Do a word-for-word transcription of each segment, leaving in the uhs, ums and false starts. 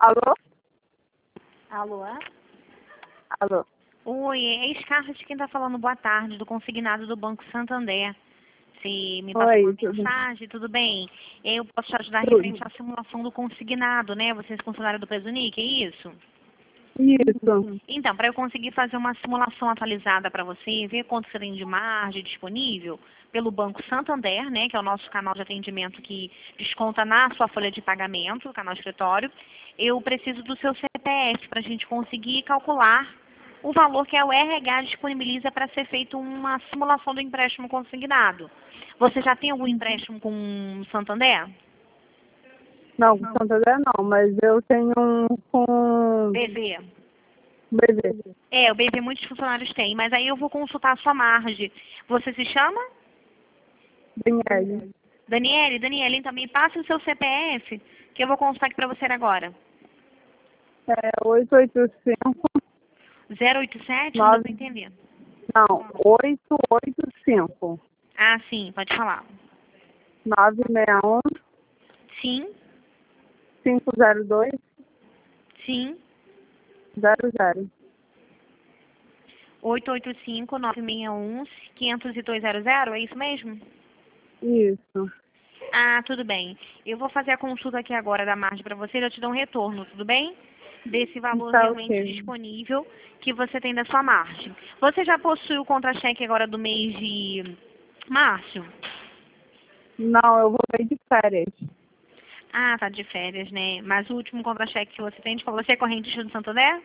Alô? Alô? Alô? Oi, é Escarra de quem está falando. Boa tarde, do consignado do Banco Santander. Você me passou Oi, uma tudo, mensagem, tudo bem? Eu posso te ajudar tudo. referente à simulação do consignado, né? Você é funcionário do Presunic, é isso? Isso. Então, para eu conseguir fazer uma simulação atualizada para você, ver quanto você tem de margem disponível pelo Banco Santander, né, que é o nosso canal de atendimento que desconta na sua folha de pagamento, o canal escritório, eu preciso do seu C P F para a gente conseguir calcular o valor que a U R H disponibiliza para ser feita uma simulação do empréstimo consignado. Você já tem algum empréstimo com o Santander? Não, com Santander não, mas eu tenho um com B V. B V. É, o B V muitos funcionários têm, mas aí eu vou consultar a sua margem. Você se chama? Daniele. Daniele, Daniele, também passe o seu C P F, que eu vou consultar aqui para você agora. É oito oito cinco zero oito sete, não deu nove para entender. não, oito oito cinco Ah, sim, pode falar. nove seis um Sim, cinco zero dois sim, zero zero. oito oito cinco, nove seis um, cinco zero dois zero zero, é isso mesmo? Isso. Ah, tudo bem. Eu vou fazer a consulta aqui agora da margem para você e eu te dou um retorno, tudo bem? Desse valor Tá realmente ok. disponível que você tem da sua margem. Você já possui o contra-cheque agora do mês de março? Não, eu vou ir de férias. Ah, tá de férias, né? Mas o último contra-cheque que você tem, tipo, você é correntista do Santander?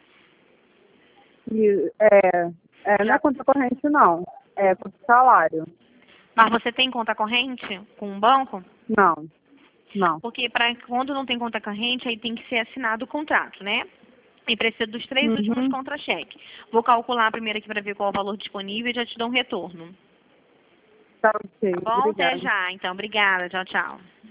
E, é, é, não é Já. conta corrente não. É conta salário. Mas você tem conta corrente com um banco? Não, não. Porque para quando não tem conta corrente, aí tem que ser assinado o contrato, né? E precisa dos três últimos Uhum. contra-cheques. Vou calcular primeiro aqui para ver qual é o valor disponível e já te dou um retorno. Tá ok. Tá bom? Até Obrigada. já. Então, obrigada. Tchau, tchau.